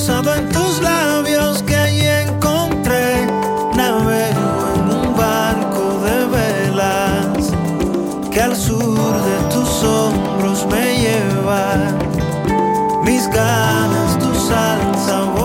posado en tus labios que allí encontré. Navego en un barco de velas que al sur de tus hombros me lleva. Mis ganas, tu salsa.